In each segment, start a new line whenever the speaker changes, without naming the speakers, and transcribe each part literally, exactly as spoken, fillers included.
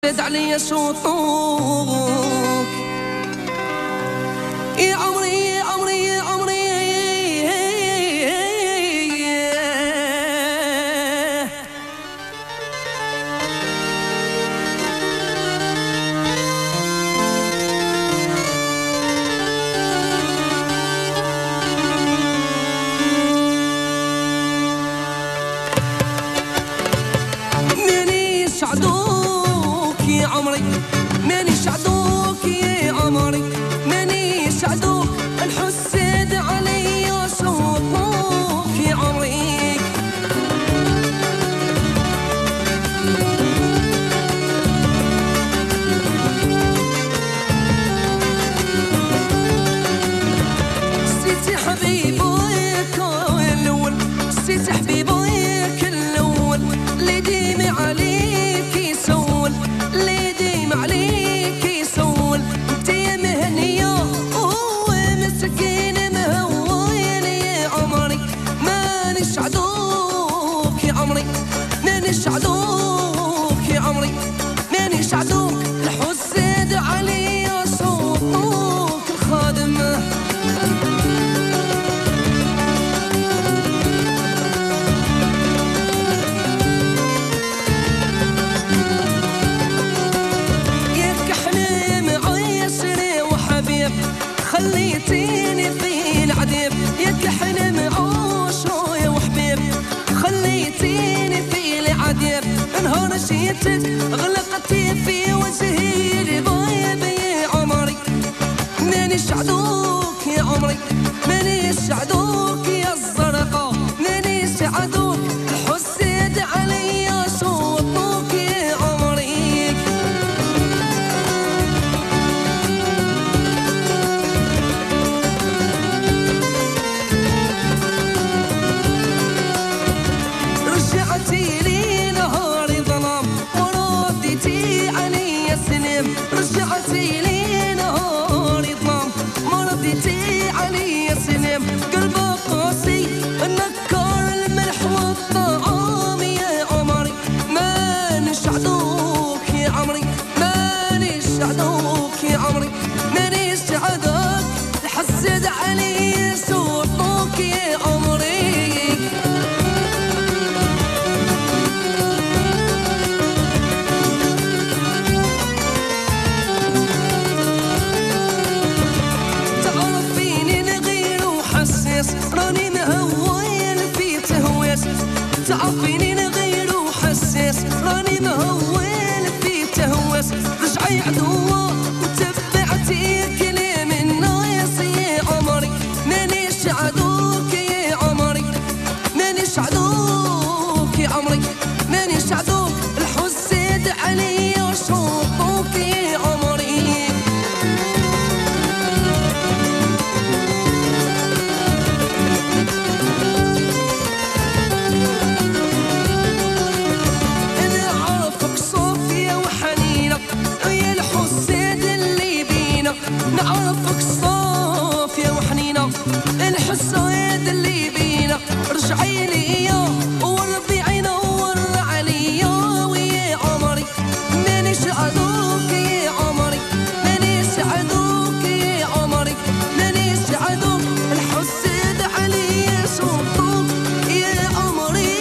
زاد عليا شوطوك يا عمري يا عمري يا عمري مانيش عدوك يا عمري مانيش عدوك يا عمري مانيش عدوك الحسد عليا شوطوك يا عمري سيتي حبيبك الاول سيتي حبيبك الاول اللي ديمي عليك يسول اللي ديم عليك يسول انت يا مهنيه وهو مسكين مهوين يا عمري مانيش عدوك يا عمري مانيش عدوك يا عمري مانيش عدوك الحسد عليا صوتوك الخادم خليتيني في العذاب ياك حلم عوشو يا وحبيب خليتيني في العذاب نهار شيتك غلقتي في وجهي البايب يا عمري مانيش عدوك يا عمري مانيش عدوك يا الزرقاء مانيش عدوك الحسد عليا صوتوك يا عمري رجعتي لي نهاري ظلام ورديتي علي سلام رجعتي لي نهاري ظلام ورديتي علي سلام قلبك قاسي نكر الملح والطعام يا عمري مانيش عدوك يا عمري مانيش عدوك يا عمري مانيش عدوك الحسد علي صوتوك يا عمري راني مهويل في تهويس تعرفيني نغير وحساس راني مهويل في تهويس رجعي عدوة وتبعتي كلام الناس يا عمري مانيش عدوك يا عمري مانيش عدوك يا عمري مانيش عدوك الحسد عليا شوطوك يا عمري نعرفك صافية وحنينة الحساد اللي بينا رجعي ليا وربيعي نور عليا ويا عمري مانيش عدوك يا عمري مانيش عدوك يا عمري مانيش عدوك الحساد عليا صوتوك يا عمري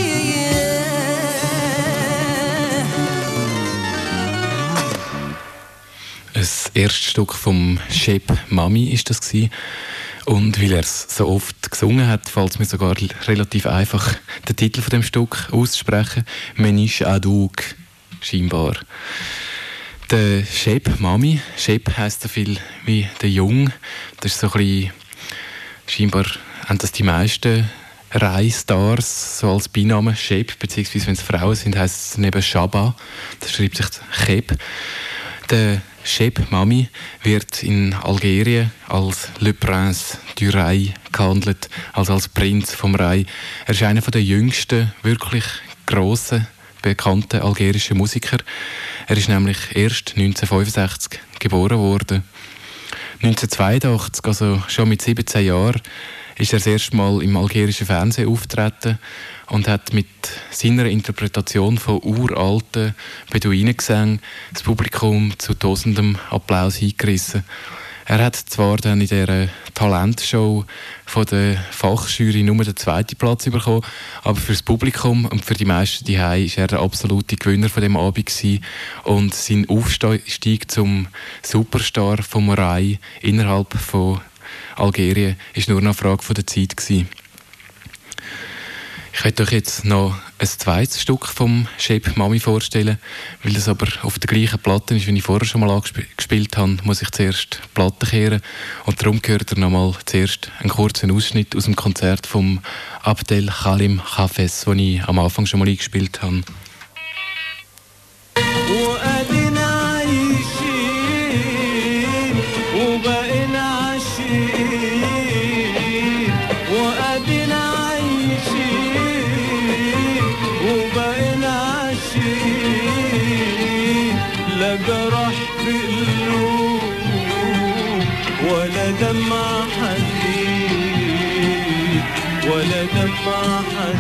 Das erste Stück vom Shape Mami ist das gewesen. Und weil er es so oft gesungen hat, fällt es mir sogar relativ einfach, den Titel von dem Stück auszusprechen. Menish Aduk, scheinbar. Der Shape Mami, Shape heisst so viel wie der Jung. Das ist so ein bisschen, scheinbar haben das die meisten Rai-Stars so als Beinamen Shape, beziehungsweise wenn es Frauen sind, heisst es neben Shaba. Das schreibt sich Cheb. Der Shape Mami wird in Algerien als Le Prince du Rai gehandelt, also als Prinz vom Rai. Er ist einer der jüngsten, wirklich grossen, bekannten algerischen Musiker. Er ist nämlich erst neunzehnhundertfünfundsechzig geboren worden. neunzehnhundertzweiundachtzig, also schon mit siebzehn Jahren, ist er das erste Mal im algerischen Fernsehen auftreten und hat mit seiner Interpretation von uralten Beduinengesängen das Publikum zu tosendem Applaus hingerissen. Er hat zwar dann in dieser Talentshow von der Fachjury nur den zweiten Platz bekommen, aber für das Publikum und für die meisten die war er der absolute Gewinner von dem Abend gewesen. Und sein Aufstieg zum Superstar von Moray innerhalb von Algerien ist nur noch eine Frage von der Zeit gewesen. Ich werde euch jetzt noch ein zweites Stück vom Shape Mami vorstellen. Weil das aber auf der gleichen Platte ist, wie ich vorher schon mal angespielt habe, muss ich zuerst die Platte kehren. Und darum gehört ihr noch mal zuerst einen kurzen Ausschnitt aus dem Konzert von Abdel Halim Hafez, das ich am Anfang schon mal eingespielt habe.
دمع حزين ولا دمع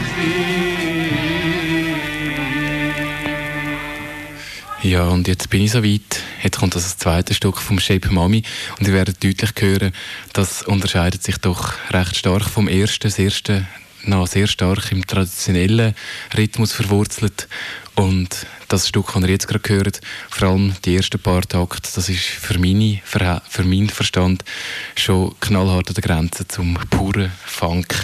حزين.
Ja, und jetzt bin ich so weit. Jetzt kommt das zweite Stück vom Shape Mami und ihr werdet deutlich hören, das unterscheidet sich doch recht stark vom ersten. Das erste noch sehr stark im traditionellen Rhythmus verwurzelt. Und das Stück, das ihr jetzt gerade gehört, vor allem die ersten paar Takte, das ist für, meine, für, für meinen Verstand schon knallhart an der Grenze zum puren Funk.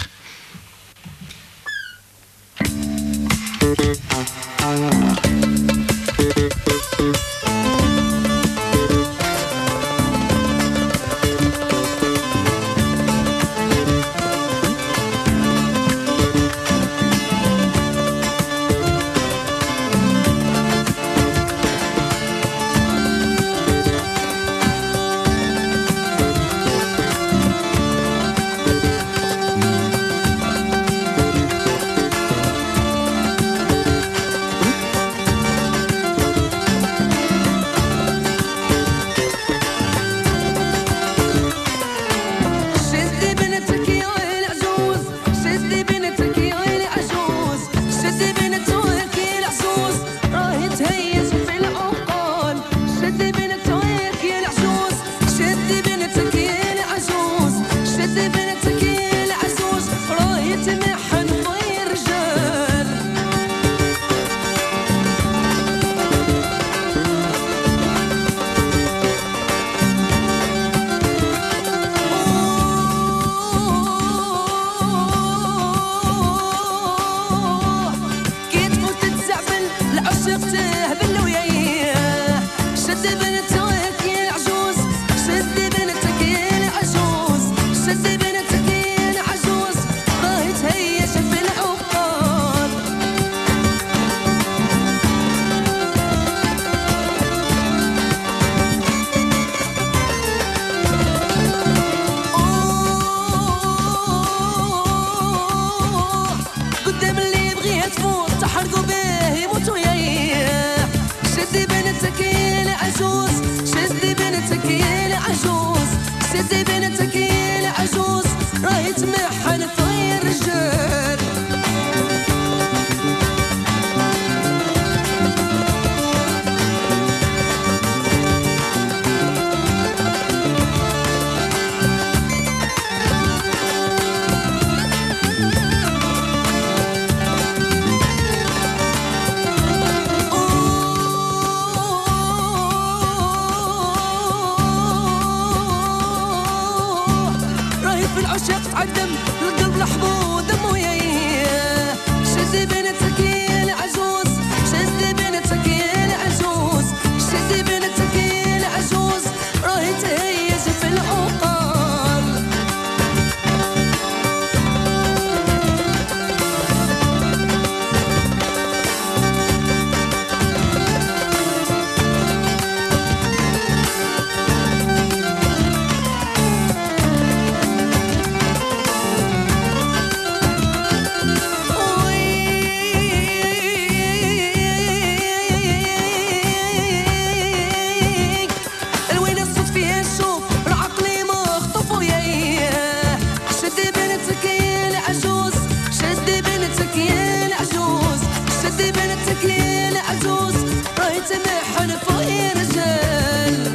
رايت محن فوق رجال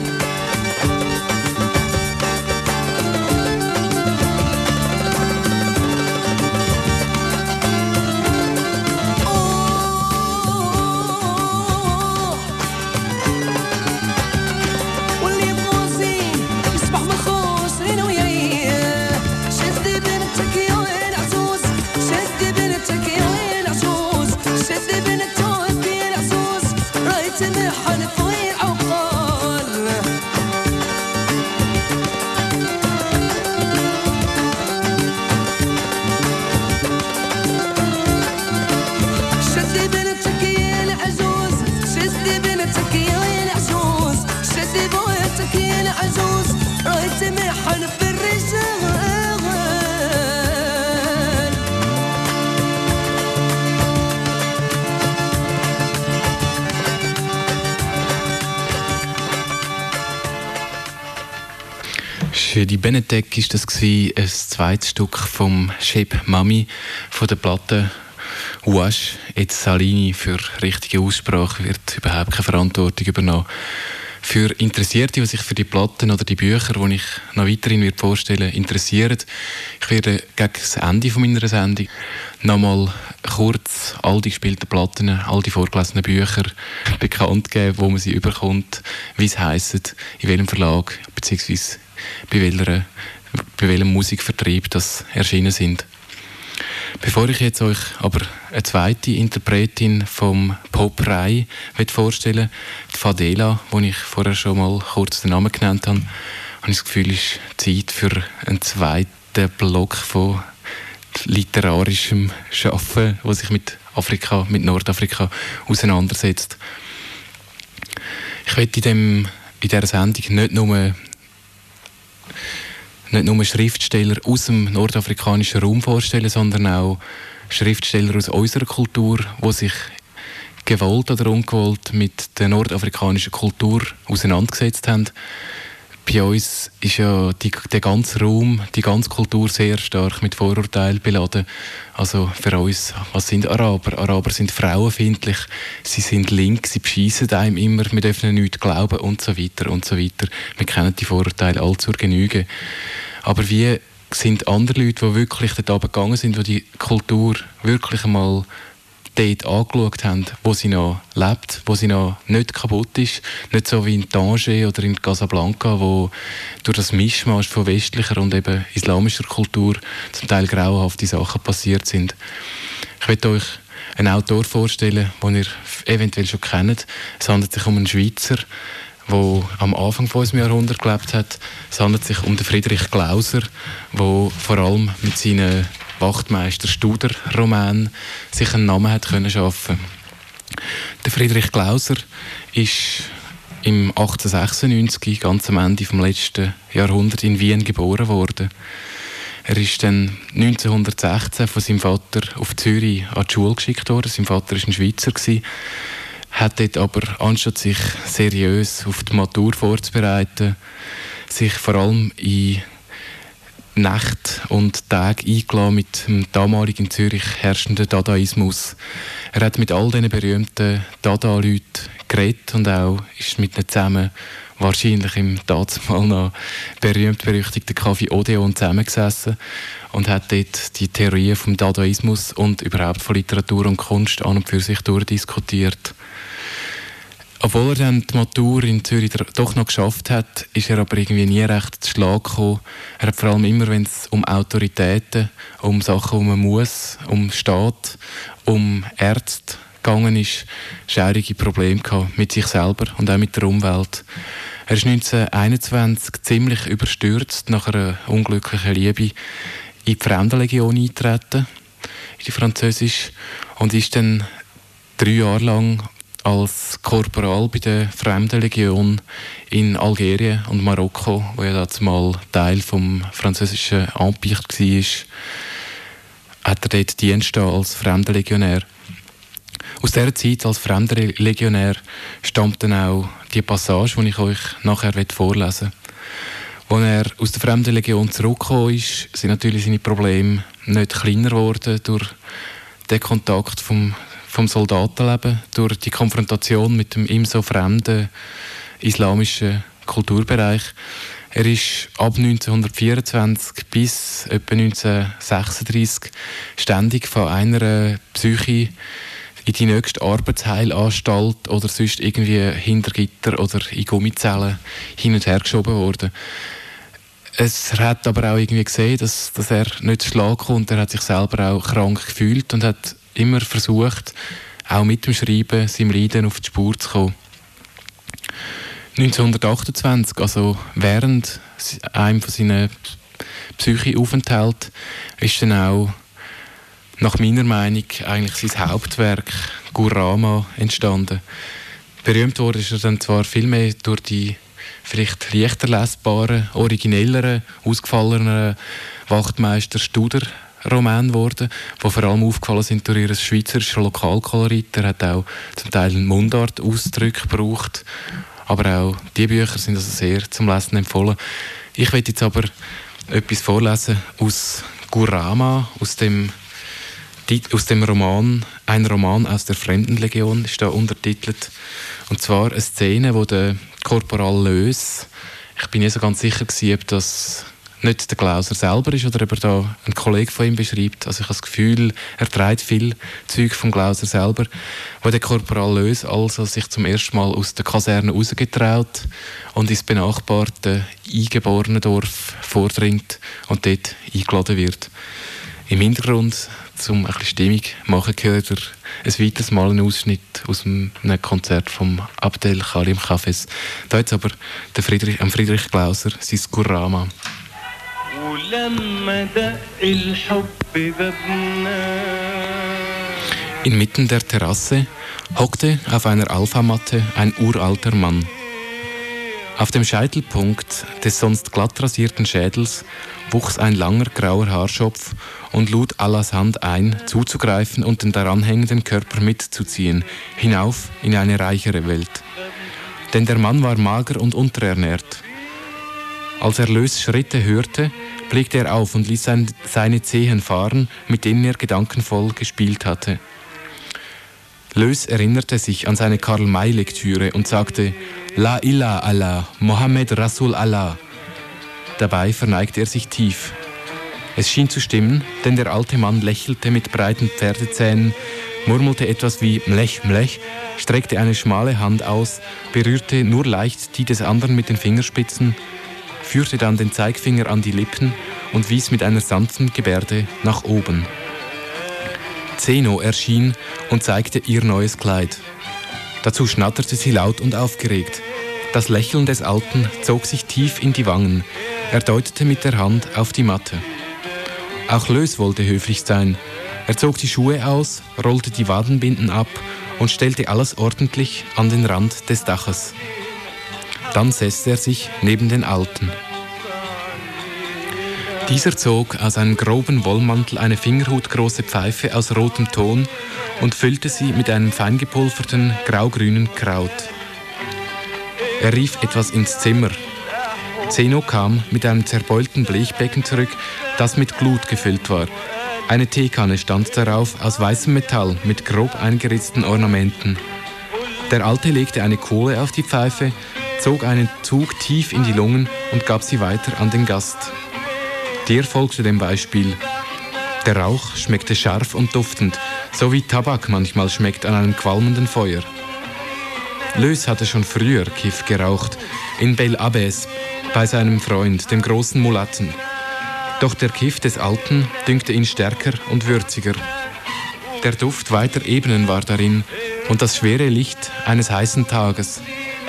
واللي بوزي يصبح مخوص لين وياه شدي بنتك يا العزوز شدي بنتك يا العزوز شدي بنتك يا العزوز رايت محن فوق العقال شدي بنتك يا العزوز شدي بنتك يا العزوز شدي بنتك يا العزوز رايت محن في الرجال
Shady Benedek ist das gsi, ein zweites Stück vom Shape Mami von der Platte Wash. Jetzt Salini für richtige Aussprache wird überhaupt keine Verantwortung übernommen. Für Interessierte, die sich für die Platten oder die Bücher, die ich noch weiterhin wird vorstellen, interessieren, ich werde gegen das Ende von meiner Sendung nochmal kurz all die gespielten Platten, all die vorgelesenen Bücher bekannt geben, wo man sie überkommt, wie es heisst, in welchem Verlag bzw. bei, welcher, bei welchem Musikvertrieb das erschienen sind. Bevor ich jetzt euch aber eine zweite Interpretin vom Pop-Rei vorstelle, die Fadela, wo ich vorher schon mal kurz den Namen genannt habe, habe ich das Gefühl, es ist Zeit für einen zweiten Block von literarischem Schaffen, das sich mit Afrika, mit Nordafrika auseinandersetzt. Ich möchte in, dem, in dieser Sendung nicht nur nicht nur Schriftsteller aus dem nordafrikanischen Raum vorstellen, sondern auch Schriftsteller aus unserer Kultur, die sich gewollt oder ungewollt mit der nordafrikanischen Kultur auseinandergesetzt haben. Bei uns ist ja die, der ganze Raum, die ganze Kultur sehr stark mit Vorurteilen beladen. Also für uns, was sind Araber? Araber sind frauenfeindlich, sie sind links, sie bescheissen einem immer, wir dürfen nichts glauben und so weiter und so weiter. Wir kennen die Vorurteile all zur Genüge. Aber wie sind andere Leute, die wirklich dort gegangen sind, die die Kultur wirklich einmal dort angeschaut haben, wo sie noch lebt, wo sie noch nicht kaputt ist. Nicht so wie in Tanger oder in Casablanca, wo durch das Mischmasch von westlicher und eben islamischer Kultur zum Teil grauenhafte Sachen passiert sind. Ich möchte euch einen Autor vorstellen, den ihr eventuell schon kennt. Es handelt sich um einen Schweizer, der am Anfang von unserem Jahrhundert gelebt hat. Es handelt sich um den Friedrich Glauser, der vor allem mit seinen Wachtmeister Studer-Roman sich einen Namen hat können schaffen. Der Friedrich Glauser ist im achtzehnhundertsechsundneunzig, ganz am Ende vom letzten Jahrhundert, in Wien geboren worden. Er ist dann neunzehnhundertsechzehn von seinem Vater auf Zürich an die Schule geschickt worden. Sein Vater war ein Schweizer, hat dort aber, anstatt sich seriös auf die Matur vorzubereiten, sich vor allem in Nächte und Tage eingeladen mit dem damaligen in Zürich herrschenden Dadaismus. Er hat mit all diesen berühmten Dada-Leuten geredet und auch ist mit ihnen zusammen wahrscheinlich im dazumal noch berühmt-berüchtigten Café Odeon zusammengesessen und hat dort die Theorien vom Dadaismus und überhaupt von Literatur und Kunst an und für sich durchdiskutiert. Obwohl er dann die Matur in Zürich doch noch geschafft hat, ist er aber irgendwie nie recht zu Schlag gekommen. Er hat vor allem immer, wenn es um Autoritäten, um Sachen, die man muss, um Staat, um Ärzte gegangen ist, schwierige Probleme gehabt mit sich selber und auch mit der Umwelt. Er ist neunzehnhunderteinundzwanzig ziemlich überstürzt nach einer unglücklichen Liebe in die Fremdenlegion eingetreten, in die französische, und ist dann drei Jahre lang als Korporal bei der Fremdenlegion in Algerien und Marokko, wo ja dazu mal Teil vom französischen Empire war, hat er dort Dienst als Fremdenlegionär. Aus dieser Zeit als Fremdenlegionär stammt dann auch die Passage, die ich euch nachher vorlesen will. Als er aus der Fremdenlegion zurückgekommen ist, sind natürlich seine Probleme nicht kleiner geworden durch den Kontakt vom vom Soldatenleben, durch die Konfrontation mit dem ihm so fremden islamischen Kulturbereich. Er ist ab neunzehnhundertvierundzwanzig bis etwa neunzehnhundertsechsunddreissig ständig von einer Psyche in die nächste Arbeitsheilanstalt oder sonst irgendwie hinter Gitter oder in Gummizellen hin und her geschoben worden. Es, er hat aber auch irgendwie gesehen, dass, dass er nicht zu Schlag kommt. Er hat sich selber auch krank gefühlt und hat immer versucht, auch mit dem Schreiben seinem Leiden auf die Spur zu kommen. neunzehnhundertachtundzwanzig, also während einem von seinen Psyche-Aufenthalten, ist dann auch nach meiner Meinung eigentlich sein Hauptwerk Gurama entstanden. Berühmt wurde ist er dann zwar viel mehr durch die vielleicht leichter lesbaren, originelleren, ausgefalleneren Wachtmeister Studer Roman geworden, die vor allem aufgefallen sind durch ihr schweizerisches Lokalkolorit. Er hat auch zum Teil Mundart-Ausdrücke gebraucht, aber auch diese Bücher sind also sehr zum Lesen empfohlen. Ich werde jetzt aber etwas vorlesen aus Gurama, aus dem aus dem Roman, ein Roman aus der Fremdenlegion, ist da untertitelt. Und zwar eine Szene, wo der Korporal Lös, ich bin nicht so ganz sicher gewesen, ob das nicht der Glauser selber ist oder ob er da ein Kollege von ihm beschreibt. Also ich habe das Gefühl, er trägt viel Zeug vom Glauser selber. Wo der Korporal Lös also sich zum ersten Mal aus der Kaserne rausgetraut und ins benachbarte eingeborene Dorf vordringt und dort eingeladen wird. Im Hintergrund, um ein bisschen Stimmung zu machen, gehört er ein weiteres Mal einen Ausschnitt aus einem Konzert vom Abdel Karim Hafez. Da jetzt aber der Friedrich, ähm Friedrich Glauser, sein Gurama. Inmitten der Terrasse hockte auf einer Alphamatte ein uralter Mann. Auf dem Scheitelpunkt des sonst glatt rasierten Schädels wuchs ein langer grauer Haarschopf und lud Allahs Hand ein, zuzugreifen und den daran hängenden Körper mitzuziehen, hinauf in eine reichere Welt. Denn der Mann war mager und unterernährt. Als er Lös Schritte hörte, blickte er auf und ließ sein, seine Zehen fahren, mit denen er gedankenvoll gespielt hatte. Lös erinnerte sich an seine Karl-May-Lektüre und sagte: La ilaha Allah, Mohammed Rasul Allah. Dabei verneigte er sich tief. Es schien zu stimmen, denn der alte Mann lächelte mit breiten Pferdezähnen, murmelte etwas wie Mlech, Mlech, streckte eine schmale Hand aus, berührte nur leicht die des anderen mit den Fingerspitzen, führte dann den Zeigefinger an die Lippen und wies mit einer sanften Gebärde nach oben. Zeno erschien und zeigte ihr neues Kleid. Dazu schnatterte sie laut und aufgeregt. Das Lächeln des Alten zog sich tief in die Wangen. Er deutete mit der Hand auf die Matte. Auch Lös wollte höflich sein. Er zog die Schuhe aus, rollte die Wadenbinden ab und stellte alles ordentlich an den Rand des Daches. Dann setzte er sich neben den Alten. Dieser zog aus einem groben Wollmantel eine fingerhutgroße Pfeife aus rotem Ton und füllte sie mit einem feingepulverten graugrünen Kraut. Er rief etwas ins Zimmer. Zeno kam mit einem zerbeulten Blechbecken zurück, das mit Glut gefüllt war. Eine Teekanne stand darauf aus weißem Metall mit grob eingeritzten Ornamenten. Der Alte legte eine Kohle auf die Pfeife, zog einen Zug tief in die Lungen und gab sie weiter an den Gast. Der folgte dem Beispiel. Der Rauch schmeckte scharf und duftend, so wie Tabak manchmal schmeckt an einem qualmenden Feuer. Lös hatte schon früher Kiff geraucht, in Bel Abbes, bei seinem Freund, dem großen Mulatten. Doch der Kiff des Alten dünkte ihn stärker und würziger. Der Duft weiter Ebenen war darin und das schwere Licht eines heißen Tages.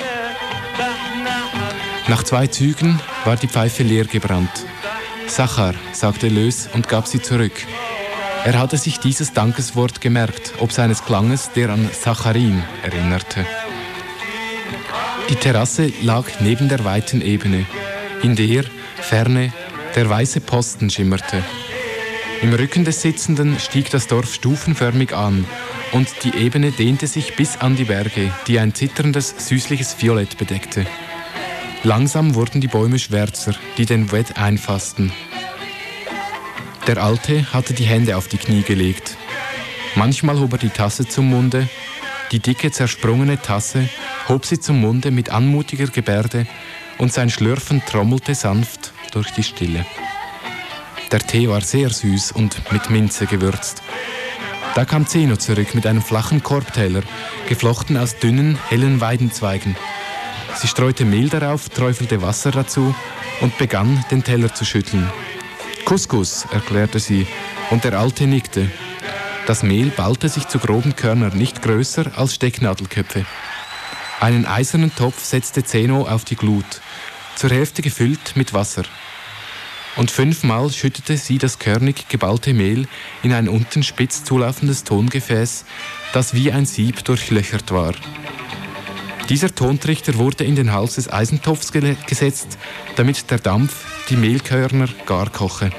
Nach zwei Zügen war die Pfeife leer gebrannt. Sachar, sagte Lös und gab sie zurück. Er hatte sich dieses Dankeswort gemerkt, ob seines Klanges, der an Sacharin erinnerte. Die Terrasse lag neben der weiten Ebene, in der, ferne, der weiße Posten schimmerte. Im Rücken des Sitzenden stieg das Dorf stufenförmig an und die Ebene dehnte sich bis an die Berge, die ein zitterndes, süßliches Violett bedeckte. Langsam wurden die Bäume schwärzer, die den Wett einfassten. Der Alte hatte die Hände auf die Knie gelegt. Manchmal hob er die Tasse zum Munde, die dicke, zersprungene Tasse, hob sie zum Munde mit anmutiger Gebärde und sein Schlürfen trommelte sanft durch die Stille. Der Tee war sehr süß und mit Minze gewürzt. Da kam Zeno zurück mit einem flachen Korbteller, geflochten aus dünnen, hellen Weidenzweigen. Sie streute Mehl darauf, träufelte Wasser dazu und begann, den Teller zu schütteln. Couscous, erklärte sie, und der Alte nickte. Das Mehl ballte sich zu groben Körnern, nicht größer als Stecknadelköpfe. Einen eisernen Topf setzte Zeno auf die Glut, zur Hälfte gefüllt mit Wasser. Und fünfmal schüttete sie das körnig geballte Mehl in ein unten spitz zulaufendes Tongefäß, das wie ein Sieb durchlöchert war. Dieser Tontrichter wurde in den Hals des Eisentopfs ge- gesetzt, damit der Dampf die Mehlkörner gar koche.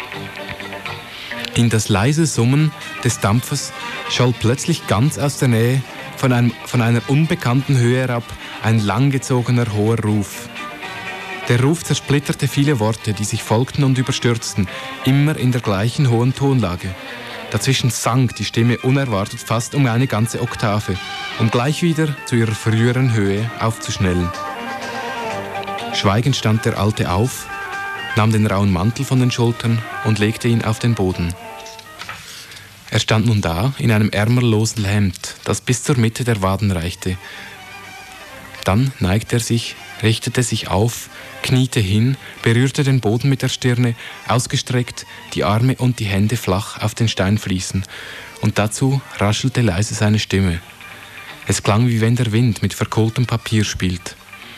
In das leise Summen des Dampfes scholl plötzlich ganz aus der Nähe von, einem, von einer unbekannten Höhe herab ein langgezogener hoher Ruf. Der Ruf zersplitterte viele Worte, die sich folgten und überstürzten, immer in der gleichen hohen Tonlage. Dazwischen sank die Stimme unerwartet fast um eine ganze Oktave, um gleich wieder zu ihrer früheren Höhe aufzuschnellen. Schweigend stand der Alte auf, nahm den rauen Mantel von den Schultern und legte ihn auf den Boden. Er stand nun da in einem ärmellosen Hemd, das bis zur Mitte der Waden reichte. Dann neigte er sich, richtete sich auf, kniete hin, berührte den Boden mit der Stirne, ausgestreckt, die Arme und die Hände flach auf den Steinfliesen, und dazu raschelte leise seine Stimme. Es klang, wie wenn der Wind mit verkohltem Papier spielt.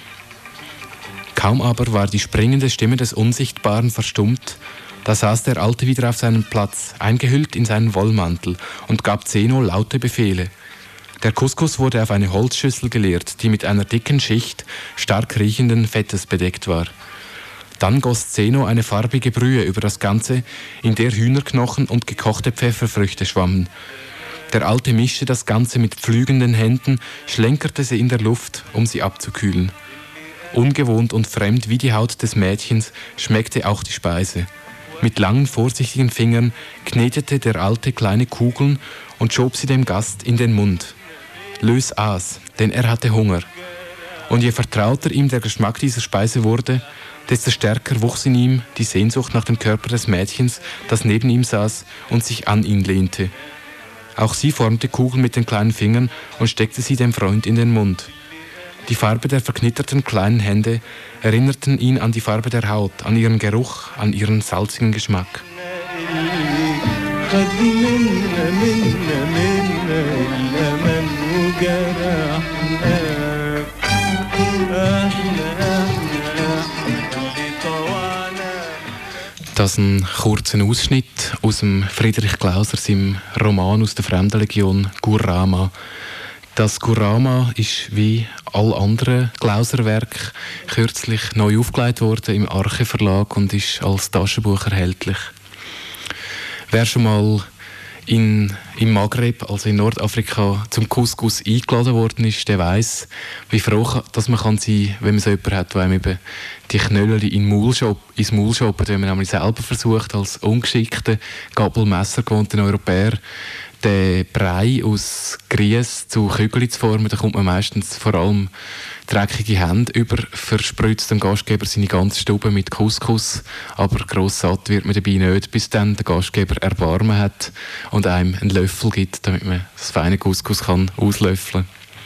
Kaum aber war die springende Stimme des Unsichtbaren verstummt, da saß der Alte wieder auf seinem Platz, eingehüllt in seinen Wollmantel, und gab Zeno laute Befehle. Der Couscous wurde auf eine Holzschüssel geleert, die mit einer dicken Schicht stark riechenden Fettes bedeckt war. Dann goss Zeno eine farbige Brühe über das Ganze, in der Hühnerknochen und gekochte Pfefferfrüchte schwammen. Der Alte mischte das Ganze mit pflügenden Händen, schlenkerte sie in der Luft, um sie abzukühlen. Ungewohnt und fremd wie die Haut des Mädchens schmeckte auch die Speise. Mit langen, vorsichtigen Fingern knetete der Alte kleine Kugeln und schob sie dem Gast in den Mund. Lös aß, denn er hatte Hunger. Und je vertrauter ihm der Geschmack dieser Speise wurde, desto stärker wuchs in ihm die Sehnsucht nach dem Körper des Mädchens, das neben ihm saß und sich an ihn lehnte. Auch sie formte Kugeln mit den kleinen Fingern und steckte sie dem Freund in den Mund. Die Farbe der verknitterten kleinen Hände erinnerten ihn an die Farbe der Haut, an ihren Geruch, an ihren salzigen Geschmack. Das ist ein kurzer Ausschnitt aus dem Friedrich Glauser seinem Roman aus der Fremdenlegion Gurama. Das Gurama ist wie alle anderen Glauser-Werke kürzlich neu aufgelegt worden im Arche Verlag und ist als Taschenbuch erhältlich. Wer schon mal in, im Maghreb, also in Nordafrika, zum Couscous eingeladen worden ist, der weiss, wie froh dass man kann sein, wenn man so jemanden hat, der einem eben die Knöllchen in Maul schop, ins Maul schoppt, wenn man nämlich selber versucht, als ungeschickter, Gabelmesser gewohnter Europäer, den Brei aus Grieß zu Kügeln zu formen, da kommt man meistens vor allem dreckige Hände über, verspritzt dem Gastgeber seine ganze Stube mit Couscous, aber gross satt wird man dabei nicht, bis dann der Gastgeber Erbarmen hat und einem einen Löffel gibt, damit man das feine Couscous kann auslöffeln.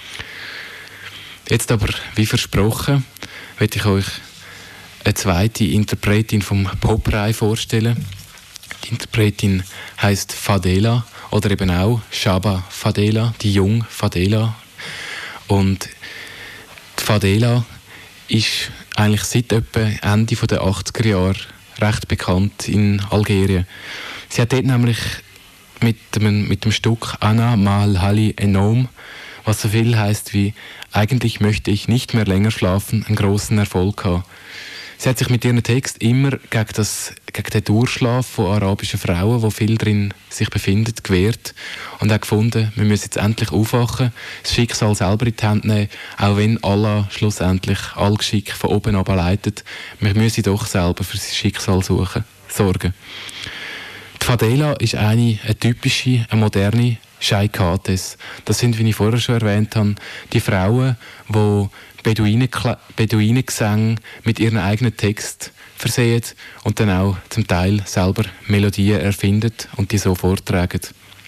Jetzt aber, wie versprochen, möchte ich euch eine zweite Interpretin vom Poprei vorstellen. Die Interpretin heisst Fadela oder eben auch Shaba Fadela, die Jung Fadela. Und die Fadela ist eigentlich seit etwa Ende der achtziger Jahre recht bekannt in Algerien. Sie hat dort nämlich mit dem, mit dem Stück Ana Mal Hali Enom, was so viel heisst wie «Eigentlich möchte ich nicht mehr länger schlafen», einen grossen Erfolg gehabt. Sie hat sich mit ihrem Text immer gegen, das, gegen den Durchschlaf von arabischen Frauen, wo viel drin sich befindet, gewehrt und hat gefunden, wir müssen jetzt endlich aufwachen, das Schicksal selber in die Hand nehmen, auch wenn Allah schlussendlich all Geschick von oben ab leitet, wir müssen doch selber für sein Schicksal suchen, sorgen. Die Fadela ist eine, eine typische, eine moderne Sheikhates. Das sind, wie ich vorher schon erwähnt habe, die Frauen, die Beduinenkla- Beduinengesänge mit ihren eigenen Text versehen und dann auch zum Teil selber Melodien erfinden und die so vortragen.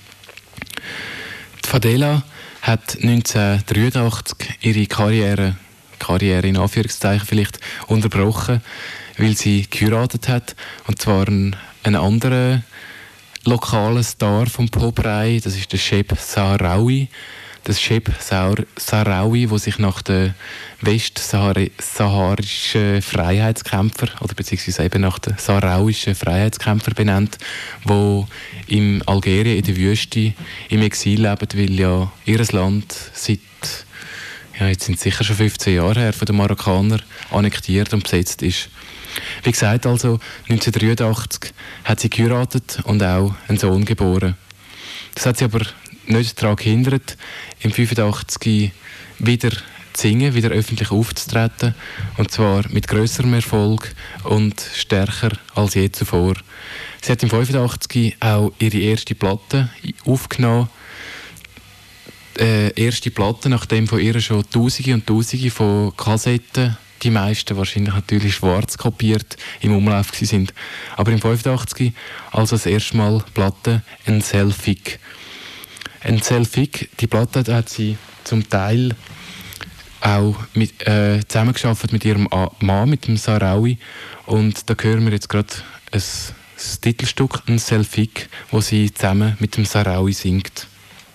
Die Fadela hat neunzehnhundertdreiundachtzig ihre Karriere, Karriere in Anführungszeichen vielleicht, unterbrochen, weil sie geheiratet hat, und zwar einen, einen anderen lokalen Star vom Poprei, das ist der Cheb Sahraoui. Das Cheb Sahraoui, der sich nach den westsaharischen Freiheitskämpfer oder beziehungsweise eben nach den sahrauischen Freiheitskämpfer benannt, wo im Algerien in der Wüste im Exil leben, weil ja ihr Land seit, ja, jetzt sind es sicher schon fünfzehn Jahre her, von den Marokkanern annektiert und besetzt ist. Wie gesagt, also neunzehnhundertdreiundachtzig hat sie geheiratet und auch einen Sohn geboren. Das hat sie aber nicht daran gehindert, im fünfundachtzig wieder zu singen, wieder öffentlich aufzutreten, und zwar mit grösserem Erfolg und stärker als je zuvor. Sie hat im fünfundachtzig auch ihre erste Platte aufgenommen, äh, erste Platte, nachdem von ihr schon Tausende und Tausende von Kassetten, die meisten wahrscheinlich natürlich schwarz kopiert, im Umlauf sind. Aber im fünfundachtzig also das erste Mal Platte «En Selfie». «En Selfie», die Platte hat sie zum Teil auch mit, äh, zusammengearbeitet mit ihrem Mann, mit dem Sahraoui. Und da hören wir jetzt gerade ein, ein Titelstück, «En Selfie», wo sie zusammen mit dem Sahraoui singt.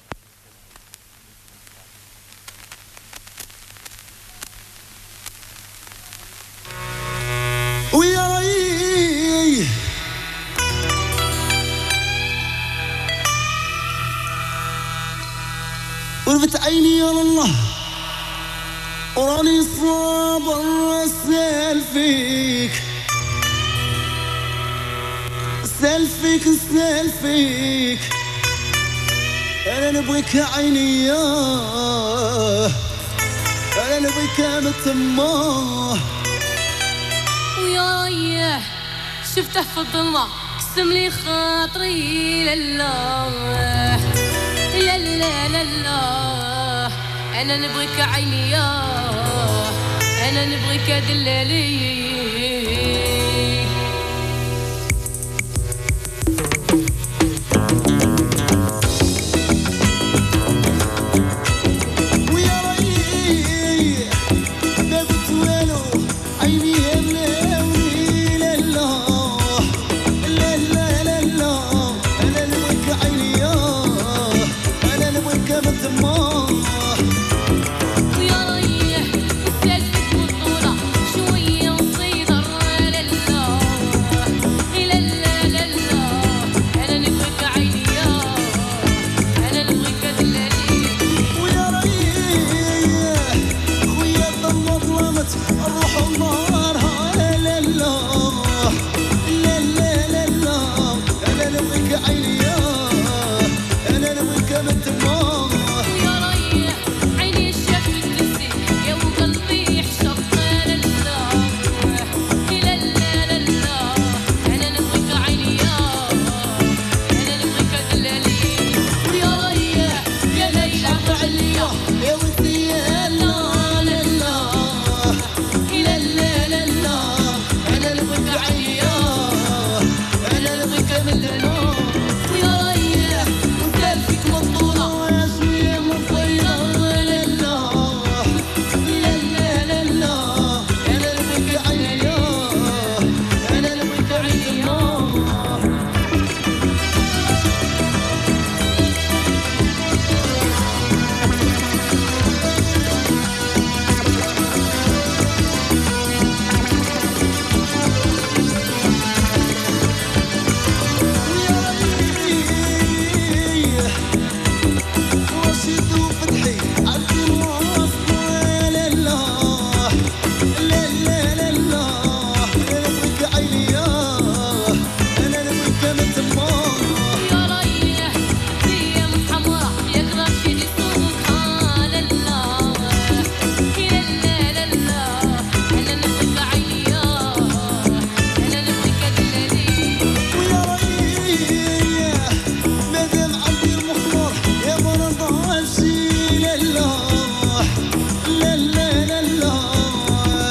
ورفت عيني يا الله وراني صابر سالفيك سالفيك سالفيك انا نبغيك عيني يا انا نبغيك متما
ويا ريح شفته في الظلمة قسم لي خاطري لله لا لا لا لا أنا نبغيك عيني يا أنا نبغيك دلالي
الروح الله